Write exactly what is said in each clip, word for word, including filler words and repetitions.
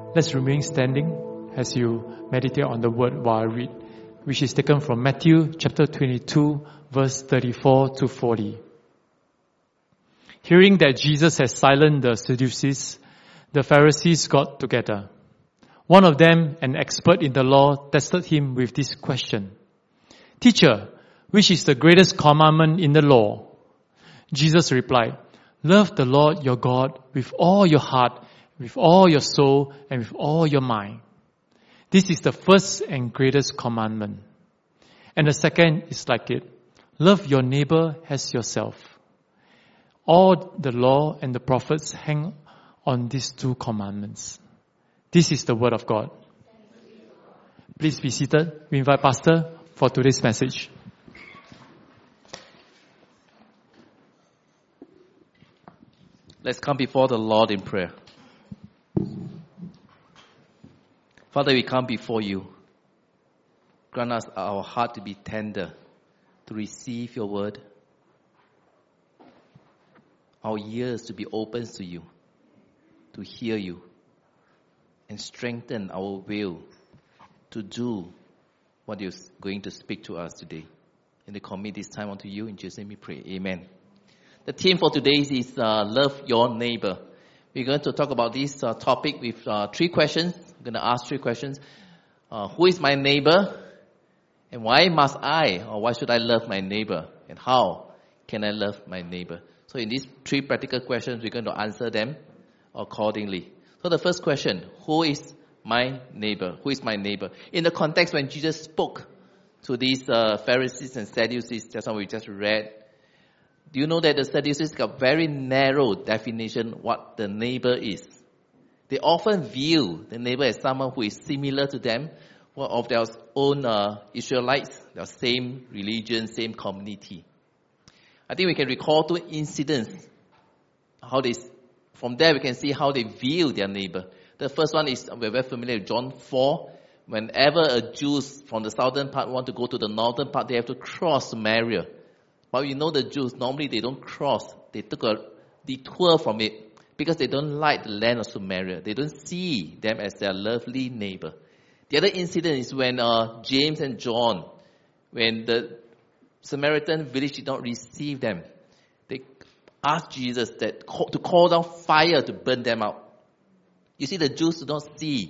Let's remain standing as you meditate on the word while I read, which is taken from Matthew chapter twenty-two, verse thirty-four to forty. Hearing that Jesus had silenced the Sadducees, the Pharisees got together. One of them, an expert in the law, tested him with this question. Teacher, which is the greatest commandment in the law? Jesus replied, love the Lord your God with all your heart, with all your soul, and with all your mind. This is the first and greatest commandment. And the second is like it. Love your neighbor as yourself. All the law and the prophets hang on these two commandments. This is the word of God. Please be seated. We invite Pastor for today's message. Let's come before the Lord in prayer. Father, we come before you. Grant us our heart to be tender, to receive your word. Our ears to be open to you, to hear you, and strengthen our will to do what you're going to speak to us today. And we commit this time unto you. In Jesus' name we pray. Amen. The theme for today is uh, love your neighbor. We're going to talk about this uh, topic with uh, three questions. I'm going to ask three questions. Uh, who is my neighbor? And why must I, or why should I love my neighbor? And how can I love my neighbor? So in these three practical questions, we're going to answer them accordingly. So the first question, who is my neighbor? Who is my neighbor? In the context when Jesus spoke to these uh, Pharisees and Sadducees, just what we just read, do you know that the Sadducees got very narrow definition what the neighbor is? They often view the neighbor as someone who is similar to them, or of their own uh, Israelites, their same religion, same community. I think we can recall two incidents. How they, from there we can see how they view their neighbor. The first one is, we're very familiar with John four. Whenever a Jews from the southern part want to go to the northern part, they have to cross Samaria. But you know the Jews, normally they don't cross. They took a detour from it because they don't like the land of Samaria. They don't see them as their lovely neighbor. The other incident is when uh, James and John, when the Samaritan village did not receive them, they asked Jesus that to call down fire to burn them out. You see, the Jews do not see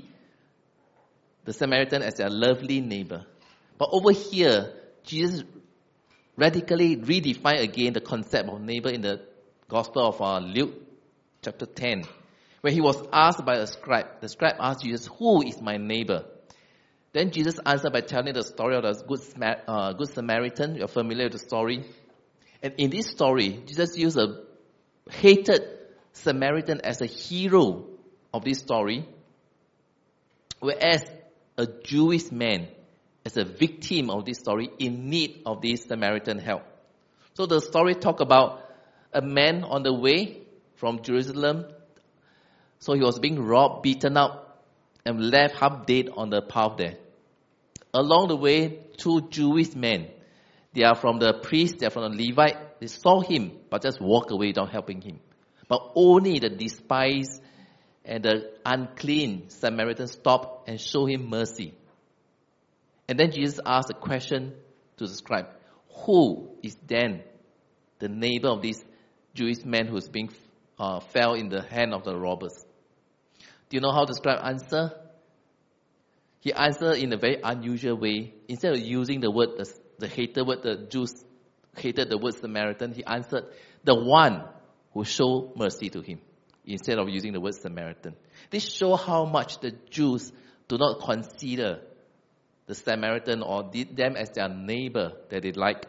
the Samaritan as their lovely neighbor. But over here, Jesus radically redefined again the concept of neighbor in the Gospel of uh, Luke, chapter ten, where he was asked by a scribe. The scribe asked Jesus, who is my neighbor? Then Jesus answered by telling the story of the Good, uh, Good Samaritan. You're familiar with the story. And in this story, Jesus used a hated Samaritan as a hero of this story, whereas a Jewish man as a victim of this story in need of this Samaritan help. So the story talk about a man on the way from Jerusalem. So he was being robbed, beaten up, and left half dead on the path there. Along the way, two Jewish men, they are from the priest, they are from the Levite, they saw him, but just walk away without helping him. But only the despised and the unclean Samaritan stopped and showed him mercy. And then Jesus asked a question to the scribe, who is then the neighbor of this Jewish man who is being uh, fell in the hand of the robbers? Do you know how the scribe answered? He answered in a very unusual way. Instead of using the word, the, the hated word, the Jews hated the word Samaritan, he answered, the one who showed mercy to him, instead of using the word Samaritan. This shows how much the Jews do not consider the Samaritan or them as their neighbor that they like.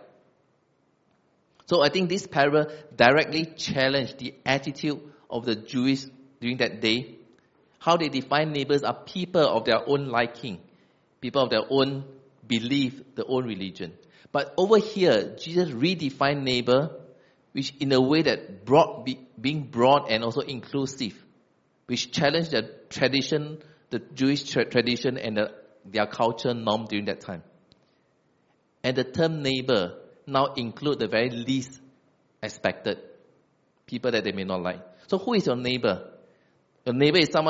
So I think this parable directly challenged the attitude of the Jews during that day. How they define neighbors are people of their own liking, people of their own belief, their own religion. But over here, Jesus redefined neighbor, which in a way that broad, be, being broad and also inclusive, which challenged the tradition, the Jewish tra- tradition and the, their culture norm during that time. And the term neighbor now include the very least expected people that they may not like. So who is your neighbor? Your neighbor is someone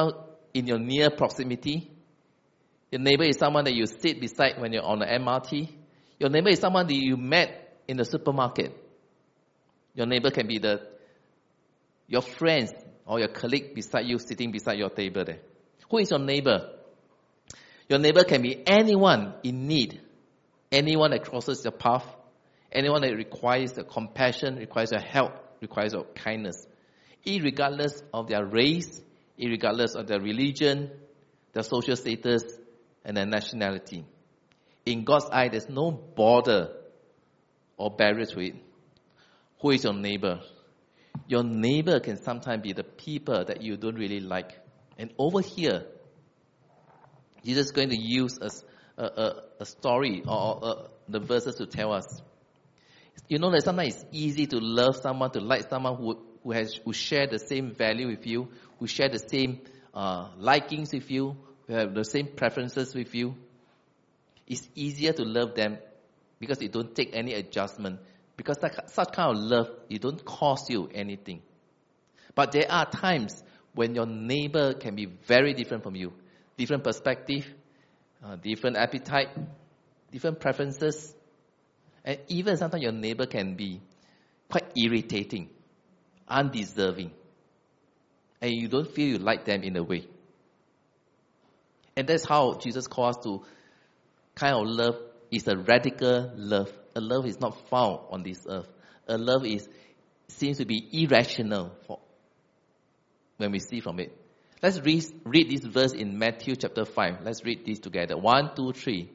in your near proximity. Your neighbor is someone that you sit beside when you're on the M R T. Your neighbor is someone that you met in the supermarket. Your neighbor can be the your friends or your colleague beside you, sitting beside your table there. Who is your neighbor? Your neighbor can be anyone in need, anyone that crosses your path, anyone that requires your compassion, requires your help, requires your kindness, irregardless of their race, irregardless of their religion, their social status, and their nationality. In God's eye, there's no border or barrier to it. Who is your neighbor? Your neighbor can sometimes be the people that you don't really like. And over here, Jesus is going to use a, a, a, a story or a, the verses to tell us. You know that sometimes it's easy to love someone, to like someone who who has who share the same value with you, who share the same uh, likings with you, who have the same preferences with you. It's easier to love them because it don't take any adjustment. Because that, such kind of love, it don't cost you anything. But there are times when your neighbor can be very different from you. Different perspective, uh, different appetite, different preferences. And even sometimes your neighbor can be quite irritating, undeserving. And you don't feel you like them in a way. And that's how Jesus calls us to kind of love is a radical love. A love is not found on this earth. A love is seems to be irrational for when we see from it. Let's read, read this verse in Matthew chapter five. Let's read this together. One, two, three.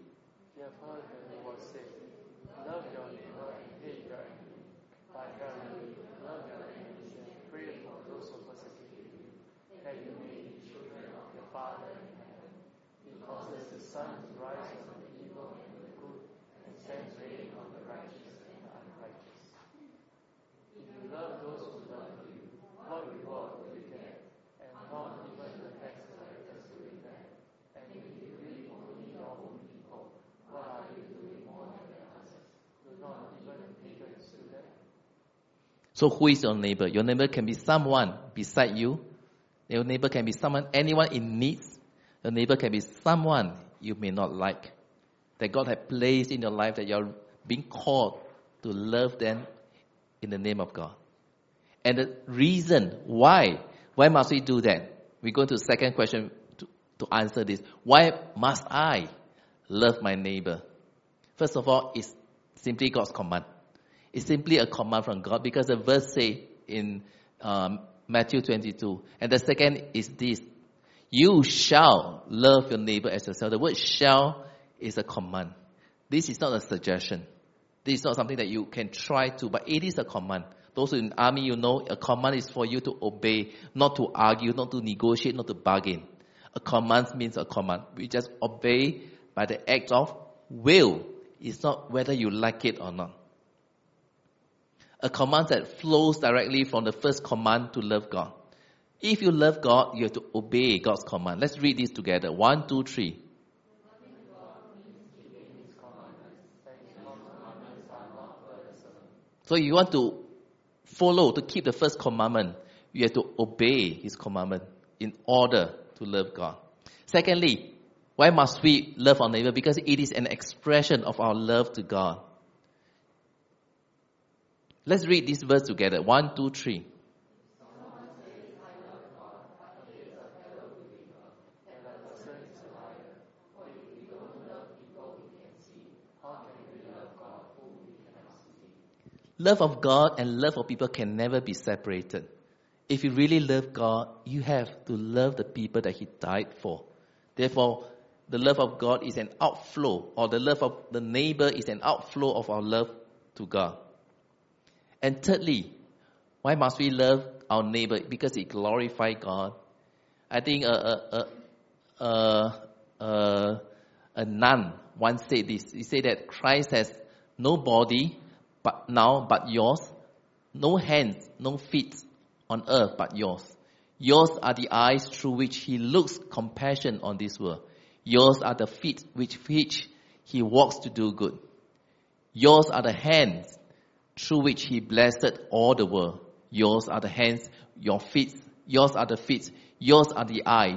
So who is your neighbor? Your neighbor can be someone beside you. Your neighbor can be someone, anyone in need. Your neighbor can be someone you may not like. That God has placed in your life that you're being called to love them in the name of God. And the reason why, why must we do that? We go to the second question to, to answer this. Why must I love my neighbor? First of all, it's simply God's command. It's simply a command from God because the verse says in um, Matthew twenty-two. And the second is this. You shall love your neighbor as yourself. The word shall is a command. This is not a suggestion. This is not something that you can try to, but it is a command. Those who in the army, you know, a command is for you to obey, not to argue, not to negotiate, not to bargain. A command means a command. We just obey by the act of will. It's not whether you like it or not. A command that flows directly from the first command to love God. If you love God, you have to obey God's command. Let's read this together. One, two, three. So you want to follow, to keep the first commandment, you have to obey His commandment in order to love God. Secondly, why must we love our neighbor? Because it is an expression of our love to God. Let's read this verse together. One, two, three. Love of God and love of people can never be separated. If you really love God, you have to love the people that He died for. Therefore, the love of God is an outflow, or the love of the neighbor is an outflow of our love to God. And thirdly, why must we love our neighbor? Because it glorifies God. I think a, a, a, a, a, a nun once said this. He said that Christ has no body but now but yours, no hands, no feet on earth but yours. Yours are the eyes through which He looks compassion on this world. Yours are the feet which which He walks to do good. Yours are the hands through which He blessed all the world. Yours are the hands, your feet. Yours are the feet. Yours are the eyes.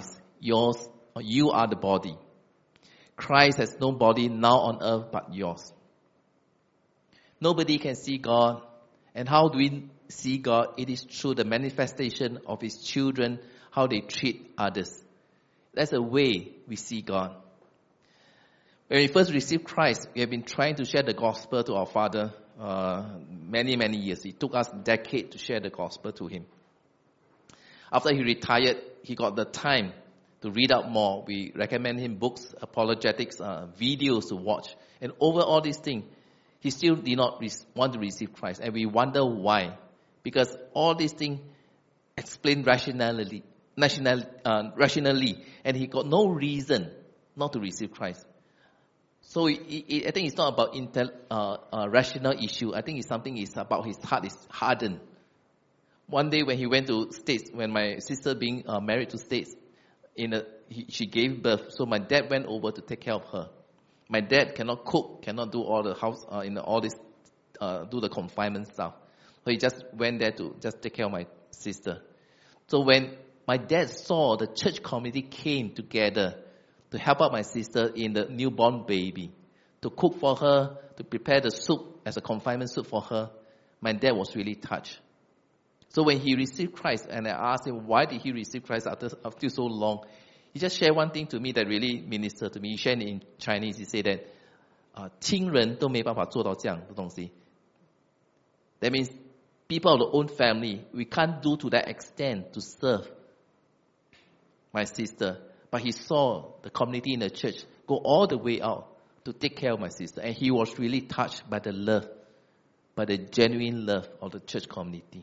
Yours, or you are the body. Christ has no body now on earth but yours. Nobody can see God. And how do we see God? It is through the manifestation of His children, how they treat others. That's the way we see God. When we first received Christ, we have been trying to share the gospel to our Father uh, many, many years. It took us a decade to share the gospel to Him. After He retired, He got the time to read out more. We recommend Him books, apologetics, uh, videos to watch. And over all these things, He still did not re- want to receive Christ. And we wonder why. Because all these things explain rationally, national, uh, rationally. And he got no reason not to receive Christ. So it, it, I think it's not about intel, uh, uh, rational issue. I think it's something is about his heart is hardened. One day when he went to States, when my sister being uh, married to States, in a, he, she gave birth. So my dad went over to take care of her. My dad cannot cook, cannot do all the house, uh, in the, all this, uh, do the confinement stuff. So he just went there to just take care of my sister. So when my dad saw the church community came together to help out my sister in the newborn baby, to cook for her, to prepare the soup as a confinement soup for her, my dad was really touched. So when he received Christ, and I asked him, why did he receive Christ after, after so long? He just shared one thing to me that really ministered to me. He shared in Chinese. He said that, uh, 亲人都没办法做到这样的东西. That means people of the own family, we can't do to that extent to serve my sister. But he saw the community in the church go all the way out to take care of my sister. And he was really touched by the love, by the genuine love of the church community.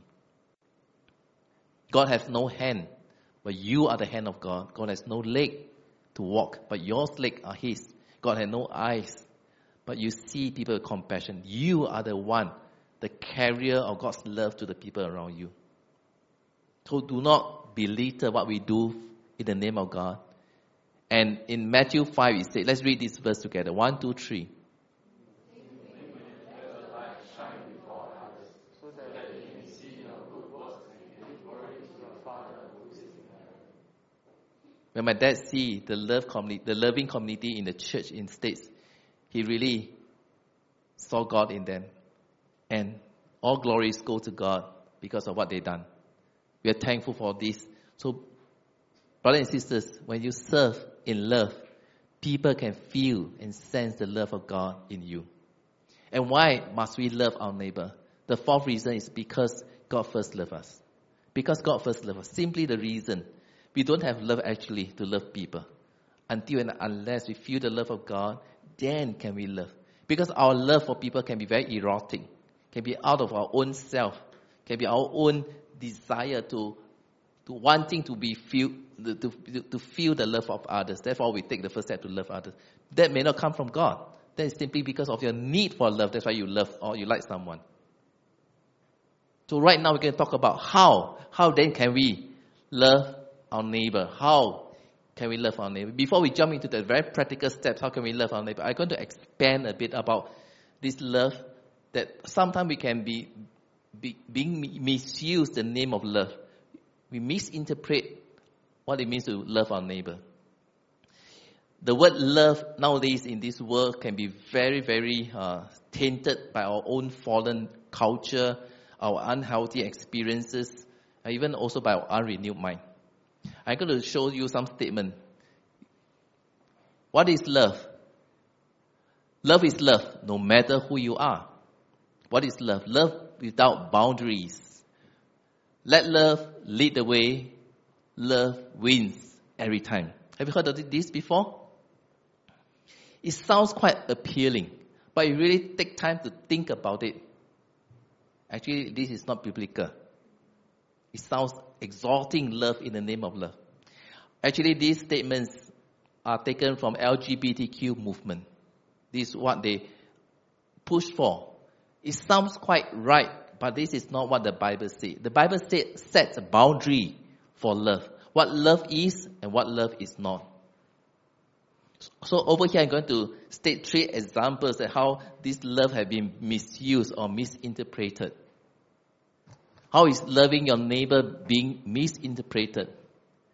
God has no hand, but you are the hand of God. God has no leg to walk, but your legs are His. God has no eyes, but you see people with compassion. You are the one, the carrier of God's love to the people around you. So do not belittle what we do in the name of God. And in Matthew five, it says, let's read this verse together. One, two, three. When my dad see the love community, the loving community in the church in States, he really saw God in them. And all glories go to God because of what they've done. We are thankful for this. So, brothers and sisters, when you serve in love, people can feel and sense the love of God in you. And why must we love our neighbor? The fourth reason is because God first loved us. Because God first loved us. Simply the reason. We don't have love actually to love people. Until and unless we feel the love of God, then can we love. Because our love for people can be very erotic. Can be out of our own self. Can be our own desire to, to wanting to be feel, to, to, to feel the love of others. Therefore, we take the first step to love others. That may not come from God. That is simply because of your need for love. That's why you love or you like someone. So right now we're going to talk about how. How then can we love our neighbor? How can we love our neighbor? Before we jump into the very practical steps, how can we love our neighbor? I'm going to expand a bit about this love that sometimes we can be, be being misused the name of love. We misinterpret what it means to love our neighbor. The word love nowadays in this world can be very, very uh, tainted by our own fallen culture, our unhealthy experiences, and even also by our unrenewed mind. I'm going to show you some statement. What is love? Love is love, no matter who you are. What is love? Love without boundaries. Let love lead the way. Love wins every time. Have you heard of this before? It sounds quite appealing, but you really take time to think about it. Actually, this is not biblical. It sounds exalting love in the name of love. Actually, these statements are taken from L G B T Q movement. This is what they push for. It sounds quite right, but this is not what the Bible says. The Bible say, sets a boundary for love. What love is and what love is not. So over here, I'm going to state three examples of how this love has been misused or misinterpreted. How is loving your neighbor being misinterpreted?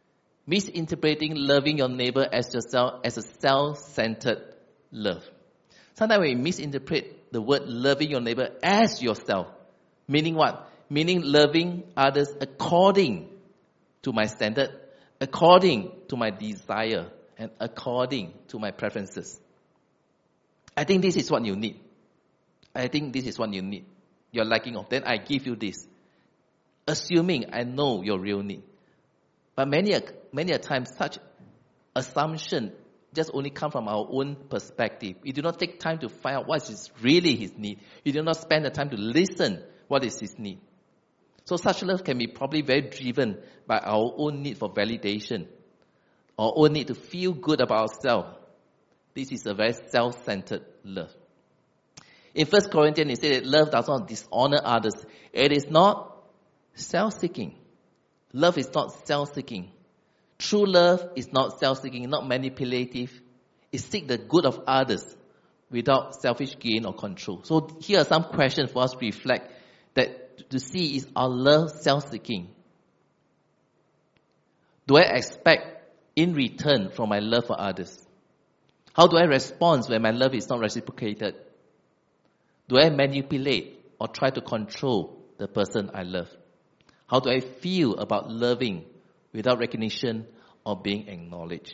misinterpreting loving your neighbor as yourself as a self-centered love. Sometimes we misinterpret the word loving your neighbor as yourself. Meaning what? Meaning loving others according to my standard, according to my desire, and according to my preferences. I think this is what you need. I think this is what you need. You're lacking of. Then I give you this. Assuming I know your real need. But many a, many a times such assumption just only come from our own perspective. We do not take time to find out what is really his need. We do not spend the time to listen what is his need. So such love can be probably very driven by our own need for validation, our own need to feel good about ourselves. This is a very self-centered love. In First Corinthians, it says that love does not dishonor others. It is not self-seeking. Love is not self-seeking. True love is not self-seeking, not manipulative. It seeks the good of others without selfish gain or control. So here are some questions for us to reflect, that to see, is our love self-seeking? Do I expect in return from my love for others? How do I respond when my love is not reciprocated? Do I manipulate or try to control the person I love? How do I feel about loving without recognition or being acknowledged?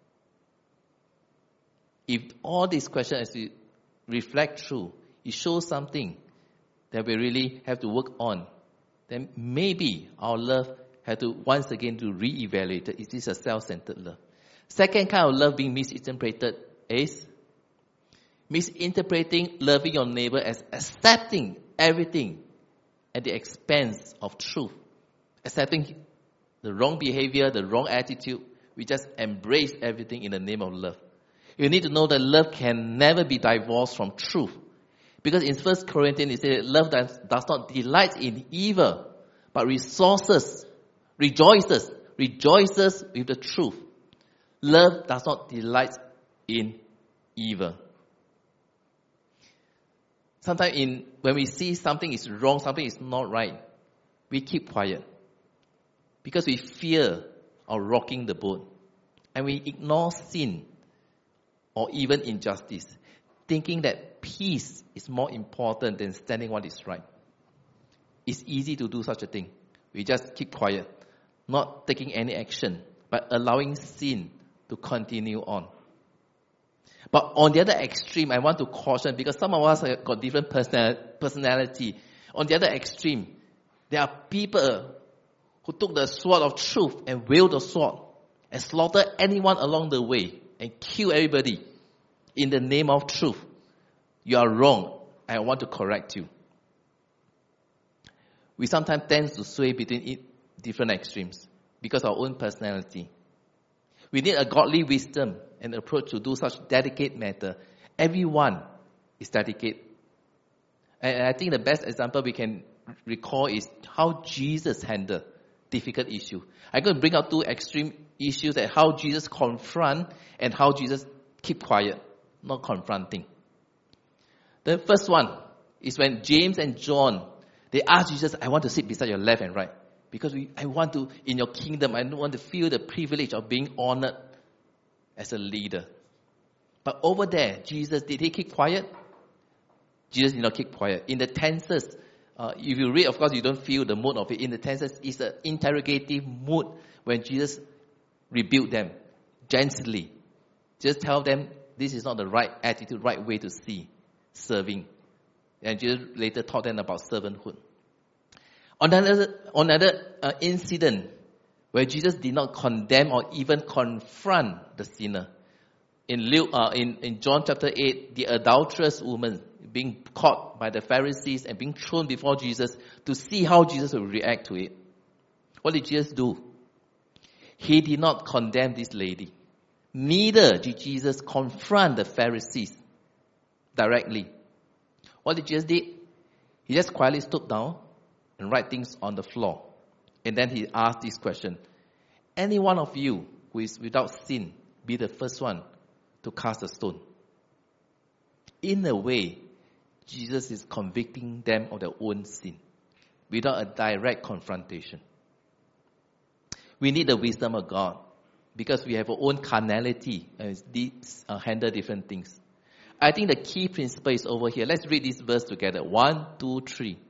If all these questions, as we reflect through, it shows something that we really have to work on, then maybe our love has to once again to re-evaluate. Is this a self-centered love? Second kind of love being misinterpreted is misinterpreting loving your neighbor as accepting everything at the expense of truth. Accepting the wrong behavior, the wrong attitude. We just embrace everything in the name of love. You need to know that love can never be divorced from truth. Because in First Corinthians it says love does, does not delight in evil, but resources, rejoices, rejoices with the truth. Love does not delight in evil. Sometimes in, when we see something is wrong, something is not right, we keep quiet. Because we fear of rocking the boat. And we ignore sin or even injustice, thinking that peace is more important than standing what is right. It's easy to do such a thing. We just keep quiet, not taking any action, but allowing sin to continue on. But on the other extreme, I want to caution, because some of us have got different personality. On the other extreme, there are people who took the sword of truth and wield the sword and slaughter anyone along the way and kill everybody in the name of truth. You are wrong. I want to correct you. We sometimes tend to sway between different extremes because of our own personality. We need a godly wisdom and approach to do such delicate matter. Everyone is delicate. And I think the best example we can recall is how Jesus handled difficult issue. I'm going to bring out two extreme issues, that how Jesus confront and how Jesus keep quiet, not confronting. The first one is when James and John, they asked Jesus, I want to sit beside your left and right. Because we, I want to, in your kingdom, I want to feel the privilege of being honored as a leader. But over there, Jesus, did he keep quiet? Jesus did not keep quiet. In the tenses, uh, if you read, of course, you don't feel the mood of it. In the tenses, it's an interrogative mood when Jesus rebuked them gently. Just tell them this is not the right attitude, right way to see serving. And Jesus later taught them about servanthood. On another, on another uh, incident where Jesus did not condemn or even confront the sinner. In Luke, uh, in, in John chapter eight, the adulterous woman being caught by the Pharisees and being thrown before Jesus to see how Jesus will react to it. What did Jesus do? He did not condemn this lady. Neither did Jesus confront the Pharisees directly. What did Jesus do? He just quietly stood down and write things on the floor. And then he asked this question. Any one of you who is without sin, be the first one to cast a stone. In a way, Jesus is convicting them of their own sin without a direct confrontation. We need the wisdom of God because we have our own carnality and uh, handle different things. I think the key principle is over here. Let's read this verse together. One, two, three.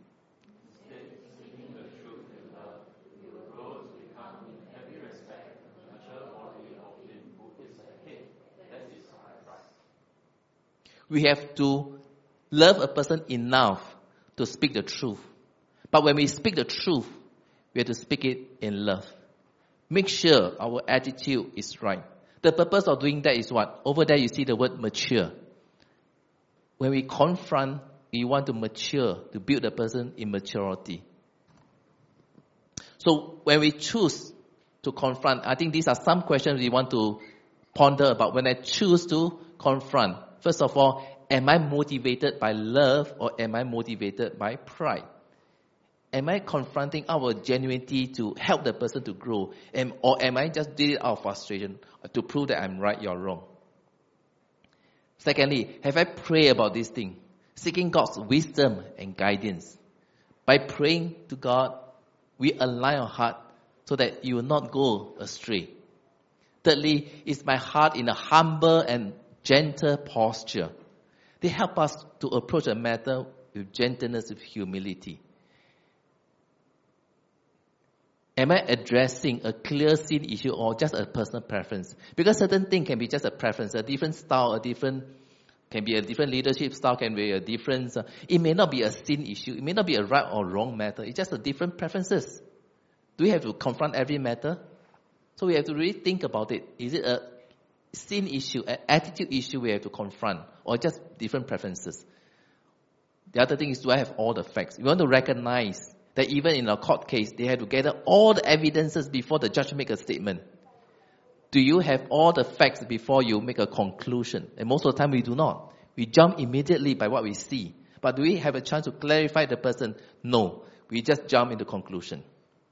We have to love a person enough to speak the truth. But when we speak the truth, we have to speak it in love. Make sure our attitude is right. The purpose of doing that is what? Over there you see the word mature. When we confront, we want to mature, to build the person in maturity. So when we choose to confront, I think these are some questions we want to ponder about. When I choose to confront, first of all, am I motivated by love or am I motivated by pride? Am I confronting our genuinity to help the person to grow? Am, or am I just doing it out of frustration to prove that I'm right, you're wrong? Secondly, have I prayed about this thing? Seeking God's wisdom and guidance. By praying to God, we align our heart so that you will not go astray. Thirdly, is my heart in a humble and gentle posture. They help us to approach a matter with gentleness, with humility. Am I addressing a clear sin issue or just a personal preference? Because certain thing can be just a preference, a different style, a different, can be a different leadership style, can be a different, uh, it may not be a sin issue, it may not be a right or wrong matter, it's just a different preferences. Do we have to confront every matter? So we have to really think about it. Is it a sin issue, an attitude issue we have to confront, or just different preferences? The other thing is, do I have all the facts? We want to recognize that even in a court case, they have to gather all the evidences before the judge make a statement. Do you have all the facts before you make a conclusion? And most of the time we do not. We jump immediately by what we see. But do we have a chance to clarify the person? No. We just jump into conclusion.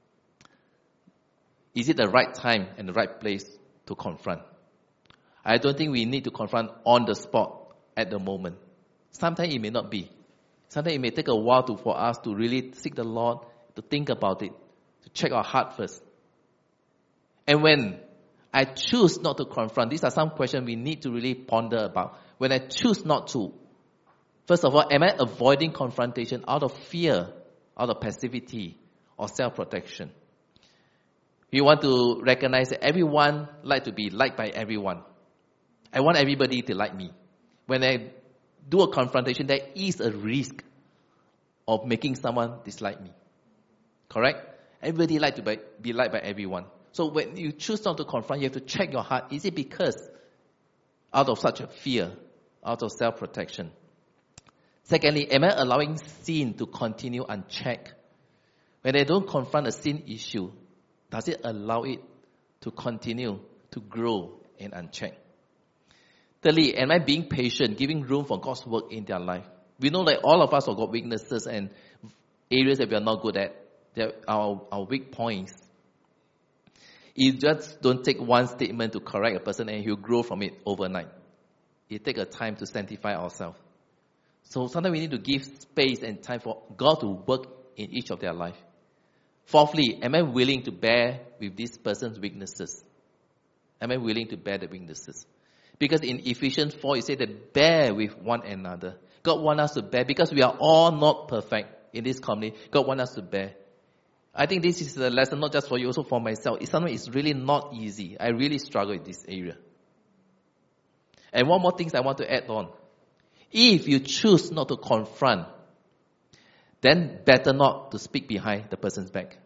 Is it the right time and the right place to confront? I don't think we need to confront on the spot at the moment. Sometimes it may not be. Sometimes it may take a while to, for us to really seek the Lord, to think about it, to check our heart first. And when I choose not to confront, these are some questions we need to really ponder about. When I choose not to, first of all, am I avoiding confrontation out of fear, out of passivity, or self-protection? We want to recognize that everyone like to be liked by everyone. I want everybody to like me. When I do a confrontation, there is a risk of making someone dislike me. Correct? Everybody like to be, be liked by everyone. So when you choose not to confront, you have to check your heart. Is it because out of such a fear, out of self-protection? Secondly, am I allowing sin to continue unchecked? When I don't confront a sin issue, does it allow it to continue to grow and unchecked? Thirdly, am I being patient, giving room for God's work in their life? We know that all of us have got weaknesses and areas that we are not good at. They're our, our weak points. You just don't take one statement to correct a person and he'll grow from it overnight. It takes a time to sanctify ourselves. So sometimes we need to give space and time for God to work in each of their life. Fourthly, am I willing to bear with this person's weaknesses? Am I willing to bear the weaknesses? Because in Ephesians four, it says that bear with one another. God wants us to bear because we are all not perfect in this community. God wants us to bear. I think this is a lesson not just for you, also for myself. It's something it's really not easy. I really struggle in this area. And one more thing I want to add on. If you choose not to confront, then better not to speak behind the person's back.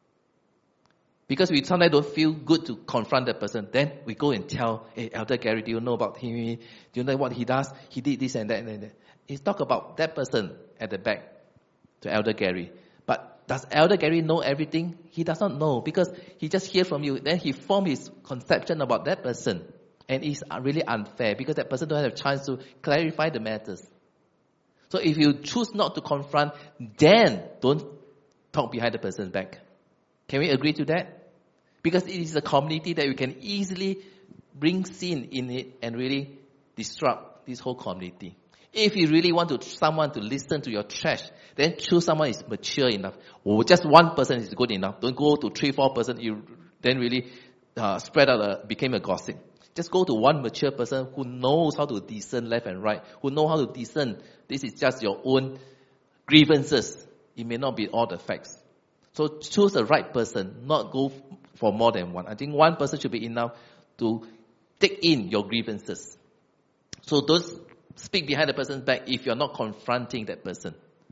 Because we sometimes don't feel good to confront that person. Then we go and tell, hey, Elder Gary, do you know about him? Do you know what he does? He did this and that and that. It's talk about that person at the back to Elder Gary. But does Elder Gary know everything? He does not know because he just hears from you. Then he forms his conception about that person. And it's really unfair because that person don't have a chance to clarify the matters. So if you choose not to confront, then don't talk behind the person's back. Can we agree to that? Because it is a community that we can easily bring sin in it and really disrupt this whole community. If you really want to someone to listen to your trash, then choose someone who is mature enough. Or just one person is good enough. Don't go to three, four person. You then really uh, spread out, uh, became a gossip. Just go to one mature person who knows how to discern left and right, who know how to discern this is just your own grievances. It may not be all the facts. So choose the right person, not go for more than one. I think one person should be enough to take in your grievances. So don't speak behind the person's back if you're not confronting that person.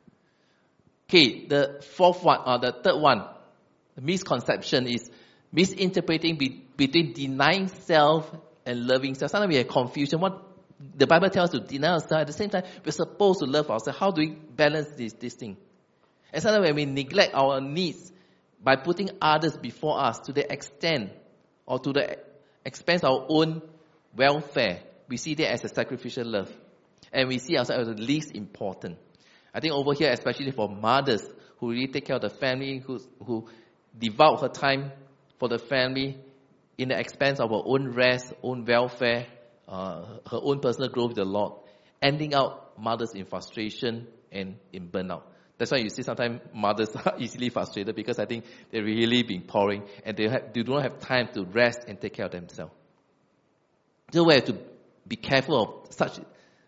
Okay, the fourth one, or the third one, the misconception is misinterpreting be, between denying self and loving self. Sometimes we have confusion. What the Bible tells us to deny ourselves, at the same time, we're supposed to love ourselves. How do we balance this, this thing? And sometimes when we neglect our needs by putting others before us to the extent or to the expense of our own welfare, we see that as a sacrificial love. And we see ourselves as the least important. I think over here, especially for mothers who really take care of the family, who, who devote her time for the family in the expense of her own rest, own welfare, uh, her own personal growth with the Lord, ending up mothers in frustration and in burnout. That's why you see sometimes mothers are easily frustrated, because I think they're really being pouring and they, have, they don't have time to rest and take care of themselves. So we have to be careful of such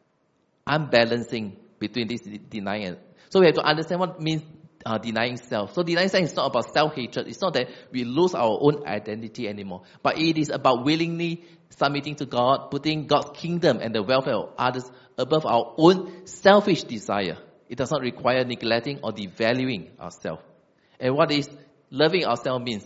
unbalancing between this denying and... So we have to understand what means uh, denying self. So denying self is not about self-hatred. It's not that we lose our own identity anymore. But it is about willingly submitting to God, putting God's kingdom and the welfare of others above our own selfish desire. It does not require neglecting or devaluing ourselves. And what is loving ourselves means?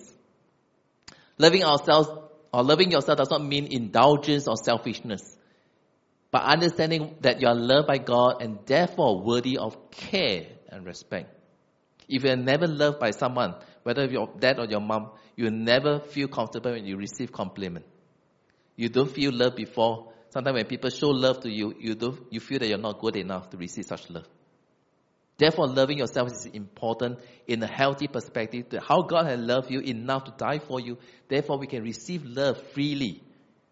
Loving ourselves or loving yourself does not mean indulgence or selfishness, but understanding that you are loved by God and therefore worthy of care and respect. If you are never loved by someone, whether your dad or your mom, you will never feel comfortable when you receive compliment. You don't feel love before. Sometimes when people show love to you, you don't, you feel that you're not good enough to receive such love. Therefore, loving yourself is important in a healthy perspective, that how God has loved you enough to die for you. Therefore, we can receive love freely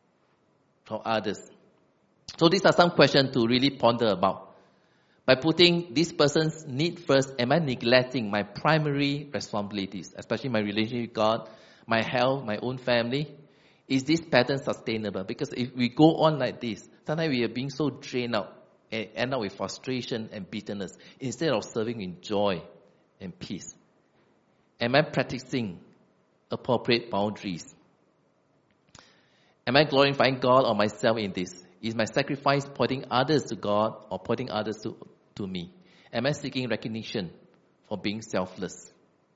from others. So these are some questions to really ponder about. By putting this person's need first, am I neglecting my primary responsibilities, especially my relationship with God, my health, my own family? Is this pattern sustainable? Because if we go on like this, sometimes we are being so drained out and end up with frustration and bitterness instead of serving in joy and peace. Am I practicing appropriate boundaries? Am I glorifying God or myself in this? Is my sacrifice pointing others to God or pointing others to, to me? Am I seeking recognition for being selfless?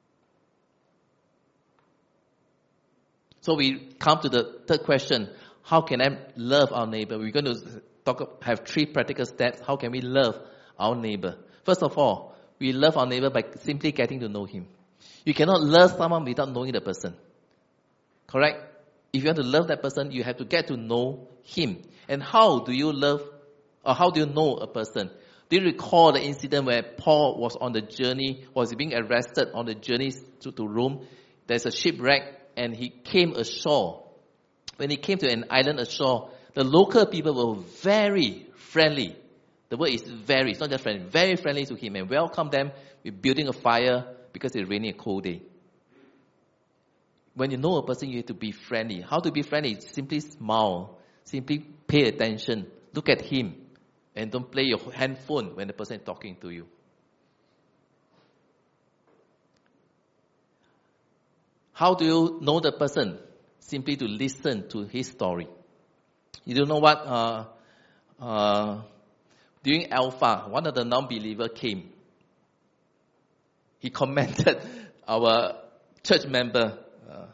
So we come to the third question. How can I love our neighbor? We're going to talk, have three practical steps. How can we love our neighbor? First of all, we love our neighbor by simply getting to know him. You cannot love someone without knowing the person. Correct? If you want to love that person, you have to get to know him. And how do you love, or how do you know a person? Do you recall the incident where Paul was on the journey, was being arrested on the journey to, to Rome? There's a shipwreck and he came ashore. When he came to an island ashore, the local people were very friendly. The word is very, it's not just friendly, very friendly to him and welcomed them with building a fire because it's raining a cold day. When you know a person, you have to be friendly. How to be friendly? Simply smile. Simply pay attention. Look at him. And don't play your handphone when the person is talking to you. How do you know the person? Simply to listen to his story. You don't know what? Uh, uh, during Alpha, one of the non-believers came. He commented our church member. Uh,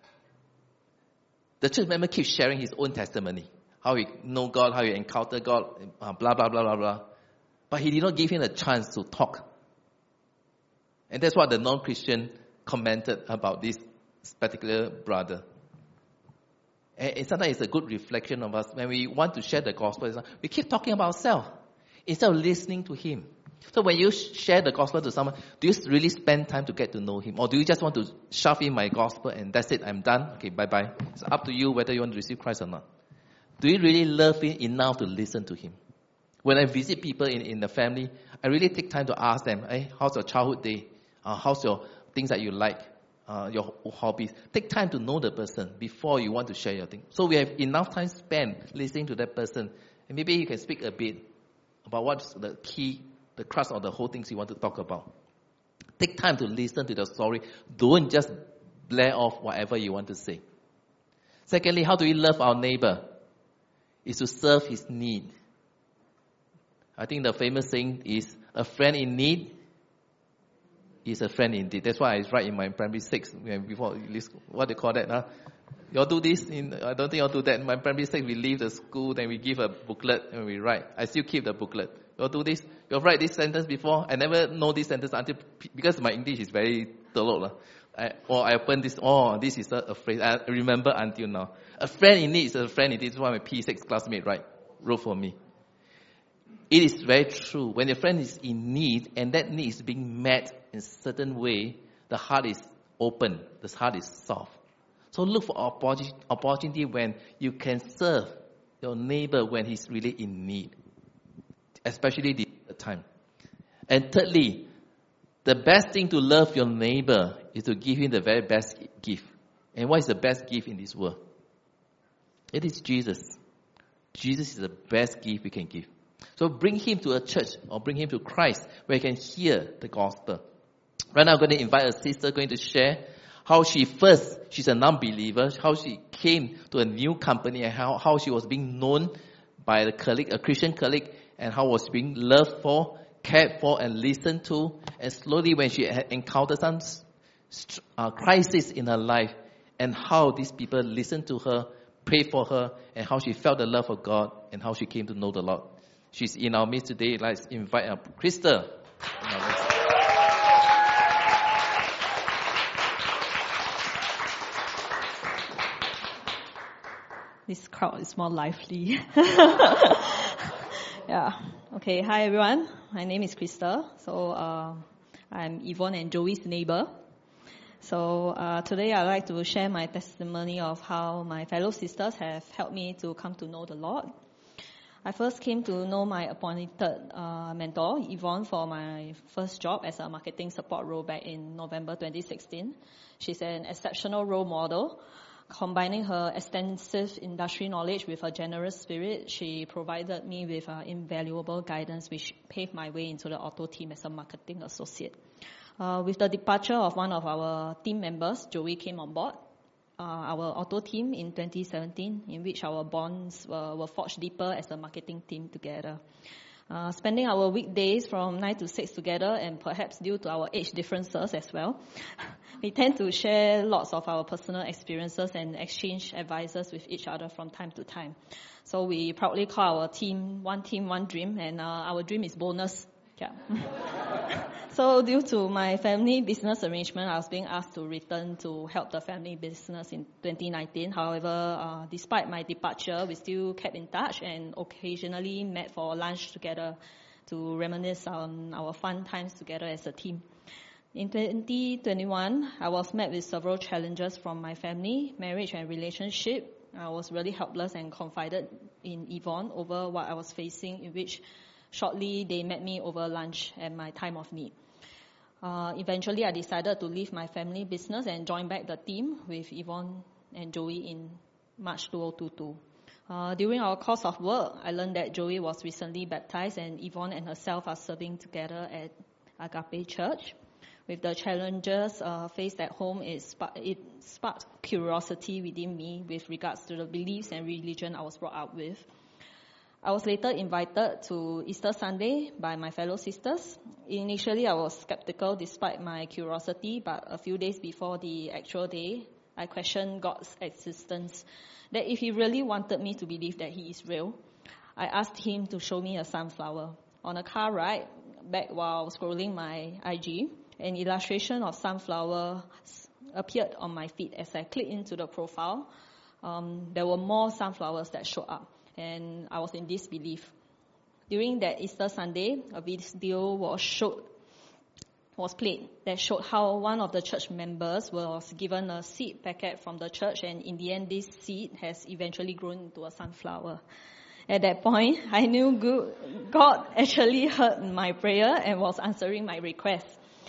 the church member keeps sharing his own testimony. How he know God, how he encounter God, uh, blah, blah, blah, blah, blah. But he did not give him a chance to talk. And that's what the non-Christian commented about this particular brother. And sometimes it's a good reflection of us. When we want to share the gospel, we keep talking about ourselves instead of listening to him. So when you share the gospel to someone, do you really spend time to get to know him? Or do you just want to shove in my gospel and that's it, I'm done? Okay, bye-bye. It's up to you whether you want to receive Christ or not. Do you really love him enough to listen to him? When I visit people in, in the family, I really take time to ask them, hey, how's your childhood day? Uh, how's your things that you like? uh, your hobbies. Take time to know the person before you want to share your thing. So we have enough time spent listening to that person. And maybe you can speak a bit about what's the key, the crux of the whole things you want to talk about. Take time to listen to the story. Don't just blare off whatever you want to say. Secondly, how do we love our neighbor? Is to serve his need. I think the famous saying is, a friend in need is a friend indeed. That's why I write in my primary six, before, what do you call that? Huh? You all do this? In, I don't think you all do that. In my primary six, we leave the school, then we give a booklet and we write. I still keep the booklet. You all do this? You all write this sentence before? I never know this sentence until, because my English is very telok. I, or I open this, oh, this is a, a phrase I remember until now. A friend in need is a friend indeed. This is what my P six classmate right, wrote for me. It is very true. When your friend is in need and that need is being met in a certain way, the heart is open. The heart is soft. So look for opportunity when you can serve your neighbor when he's really in need. Especially the time. And thirdly, the best thing to love your neighbor is to give him the very best gift. And what is the best gift in this world? It is Jesus. Jesus is the best gift we can give. So bring him to a church or bring him to Christ where he can hear the gospel. Right now I'm going to invite a sister going to share how she first, she's a non-believer, how she came to a new company and how, how she was being known by a colleague, a Christian colleague, and how was being loved for, cared for and listened to. And slowly when she had encountered some uh, crisis in her life and how these people listened to her, prayed for her, and how she felt the love of God and how she came to know the Lord. She's in our midst today. Let's invite her. Krista. This crowd is more lively. Yeah. Okay. Hi, everyone. My name is Krista. So uh, I'm Yvonne and Joey's neighbor. So uh, today I'd like to share my testimony of how my fellow sisters have helped me to come to know the Lord. I first came to know my appointed uh, mentor, Yvonne, for my first job as a marketing support role back in November twenty sixteen. She's an exceptional role model. Combining her extensive industry knowledge with her generous spirit, she provided me with uh, invaluable guidance which paved my way into the auto team as a marketing associate. Uh, with the departure of one of our team members, Joey came on board. Uh, our auto team in twenty seventeen, in which our bonds were, were forged deeper as a marketing team together. Uh, spending our weekdays from nine to six together, and perhaps due to our age differences as well, we tend to share lots of our personal experiences and exchange advices with each other from time to time. So we proudly call our team One Team, One Dream, and uh, our dream is bonus. Yeah. So due to my family business arrangement, I was being asked to return to help the family business in twenty nineteen. However, uh, despite my departure, we still kept in touch and occasionally met for lunch together to reminisce on our fun times together as a team. In twenty twenty-one, I was met with several challenges from my family, marriage and relationship. I was really helpless and confided in Yvonne over what I was facing, in which shortly they met me over lunch at my time of need. Uh, eventually, I decided to leave my family business and join back the team with Yvonne and Joey in March two thousand twenty-two. Uh, during our course of work, I learned that Joey was recently baptized and Yvonne and herself are serving together at Agape Church. With the challenges uh, faced at home, it, spark, it sparked curiosity within me with regards to the beliefs and religion I was brought up with. I was later invited to Easter Sunday by my fellow sisters. Initially, I was skeptical despite my curiosity, but a few days before the actual day, I questioned God's existence, that if He really wanted me to believe that He is real, I asked Him to show me a sunflower. On a car ride, back while scrolling my I G, an illustration of sunflower appeared on my feed. As I clicked into the profile, um, there were more sunflowers that showed up, and I was in disbelief. During that Easter Sunday, a video was showed, was played that showed how one of the church members was given a seed packet from the church, and in the end, this seed has eventually grown into a sunflower. At that point, I knew God actually heard my prayer and was answering my request.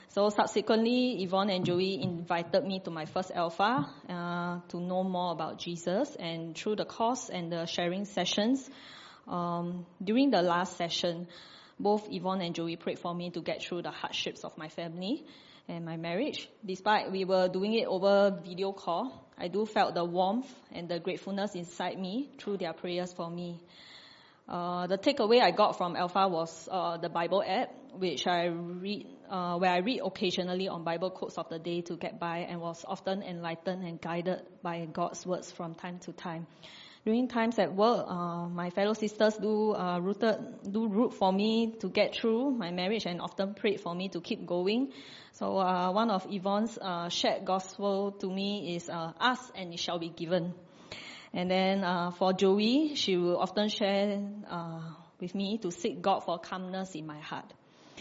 So subsequently, Yvonne and Joey invited me to my first Alpha uh, to know more about Jesus. And through the course and the sharing sessions, um, during the last session, both Yvonne and Joey prayed for me to get through the hardships of my family and my marriage. Despite we were doing it over video call, I do felt the warmth and the gratefulness inside me through their prayers for me. Uh, the takeaway I got from Alpha was uh, the Bible app, which I read, uh, where I read occasionally on Bible quotes of the day to get by, and was often enlightened and guided by God's words from time to time. During times at work, uh, my fellow sisters do uh, rooted, do root for me to get through my marriage, and often prayed for me to keep going. So uh, one of Yvonne's uh, shared gospel to me is uh, "Ask and it shall be given." And then uh, for Joey, she will often share uh, with me to seek God for calmness in my heart.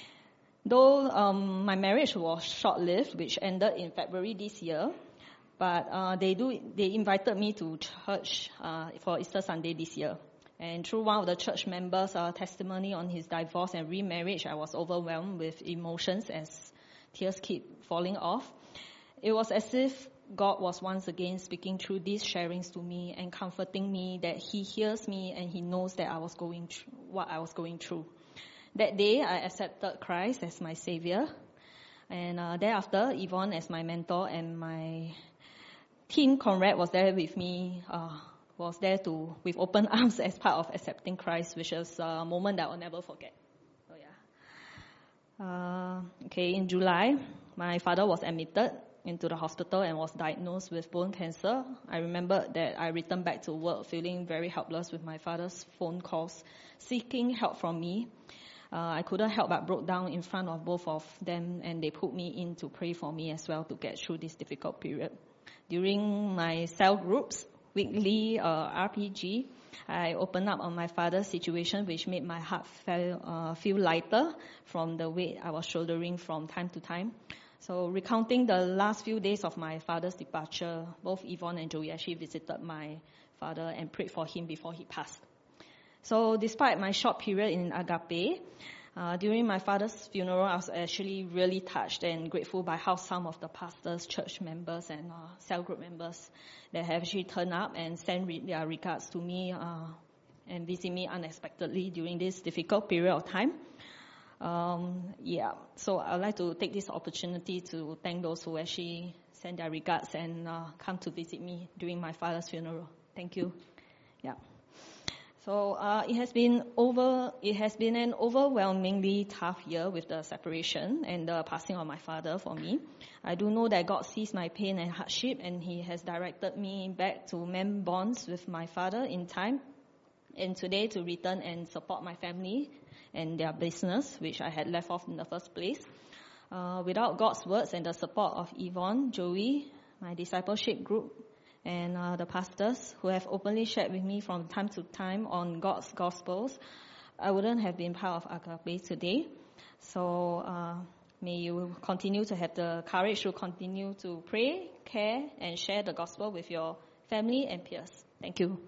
Though um, my marriage was short-lived, which ended in February this year, but uh, they do they invited me to church uh, for Easter Sunday this year. And through one of the church members' uh, testimony on his divorce and remarriage, I was overwhelmed with emotions as tears keep falling off. It was as if God was once again speaking through these sharings to me and comforting me that He hears me and He knows that I was going through what I was going through. That day, I accepted Christ as my Savior, and uh, thereafter, Yvonne as my mentor and my teen Conrad was there with me. Uh, was there to with open arms as part of accepting Christ, which is a moment that I'll never forget. So yeah. Uh, okay, in July, my father was admitted into the hospital and was diagnosed with bone cancer. I remember that I returned back to work feeling very helpless with my father's phone calls, seeking help from me. Uh, I couldn't help but broke down in front of both of them, and they put me in to pray for me as well to get through this difficult period. During my cell groups, weekly uh, R P G, I opened up on my father's situation, which made my heart feel, uh, feel lighter from the weight I was shouldering from time to time. So recounting the last few days of my father's departure, both Yvonne and Joey actually visited my father and prayed for him before he passed. So despite my short period in Agape, uh, during my father's funeral, I was actually really touched and grateful by how some of the pastors, church members, and uh, cell group members that have actually turned up and sent re- their regards to me uh, and visit me unexpectedly during this difficult period of time. Um, yeah, so I'd like to take this opportunity to thank those who actually sent their regards and uh, come to visit me during my father's funeral. Thank you. Yeah. So uh, it has been over. It has been an overwhelmingly tough year with the separation and the passing of my father for me. I do know that God sees my pain and hardship, and He has directed me back to mend bonds with my father in time, and today to return and support my family and their business, which I had left off in the first place. Uh, without God's words and the support of Yvonne, Joey, my discipleship group, and uh, the pastors who have openly shared with me from time to time on God's Gospels, I wouldn't have been part of Agape today. So uh, may you continue to have the courage to continue to pray, care, and share the Gospel with your family and peers. Thank you.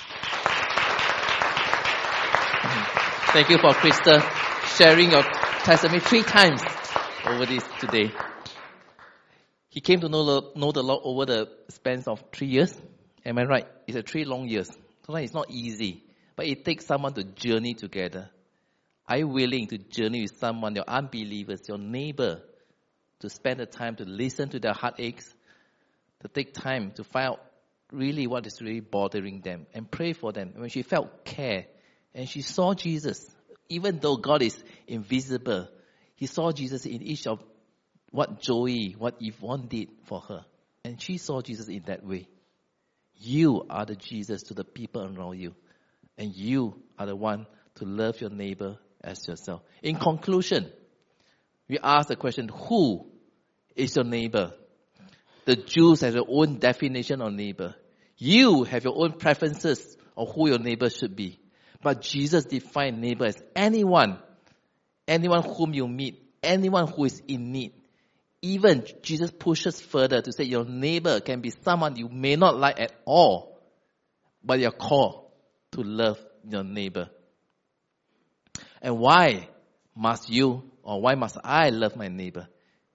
Thank you for Krista sharing your testimony three times over this today. He came to know the, know the Lord over the span of three years. Am I right? It's a three long years. Sometimes it's not easy, but it takes someone to journey together. Are you willing to journey with someone, your unbelievers, your neighbor, to spend the time to listen to their heartaches, to take time to find out really what is really bothering them and pray for them? When she felt care and she saw Jesus, even though God is invisible, he saw Jesus in each of what Joey, what Yvonne did for her. And she saw Jesus in that way. You are the Jesus to the people around you. And you are the one to love your neighbor as yourself. In conclusion, we ask the question, who is your neighbor? The Jews have their own definition of neighbor. You have your own preferences of who your neighbor should be. But Jesus defined neighbor as anyone, anyone whom you meet, anyone who is in need. Even Jesus pushes further to say your neighbor can be someone you may not like at all, but you're called to love your neighbor. And why must you or why must I love my neighbor?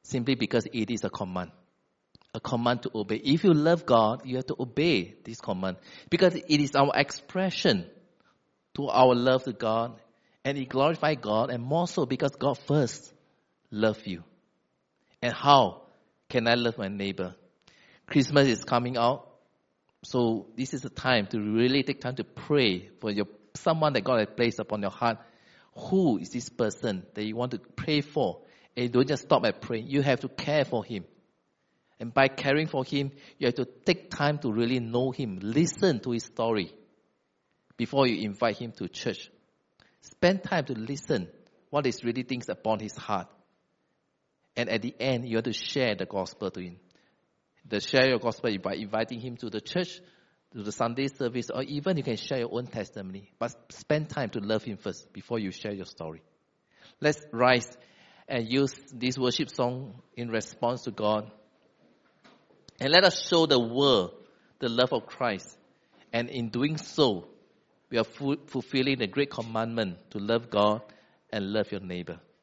Simply because it is a command. A command to obey. If you love God, you have to obey this command. Because it is our expression to our love to God. And it glorifies God. And more so because God first loved you. And how can I love my neighbor? Christmas is coming out. So this is a time to really take time to pray for your someone that God has placed upon your heart. Who is this person that you want to pray for? And you don't just stop at praying. You have to care for him. And by caring for him, you have to take time to really know him. Listen to his story before you invite him to church. Spend time to listen what is really things upon his heart. And at the end, you have to share the gospel to him. The share your gospel by inviting him to the church, to the Sunday service, or even you can share your own testimony. But spend time to love him first before you share your story. Let's rise and use this worship song in response to God. And let us show the world the love of Christ. And in doing so, we are fu- fulfilling the great commandment to love God and love your neighbor.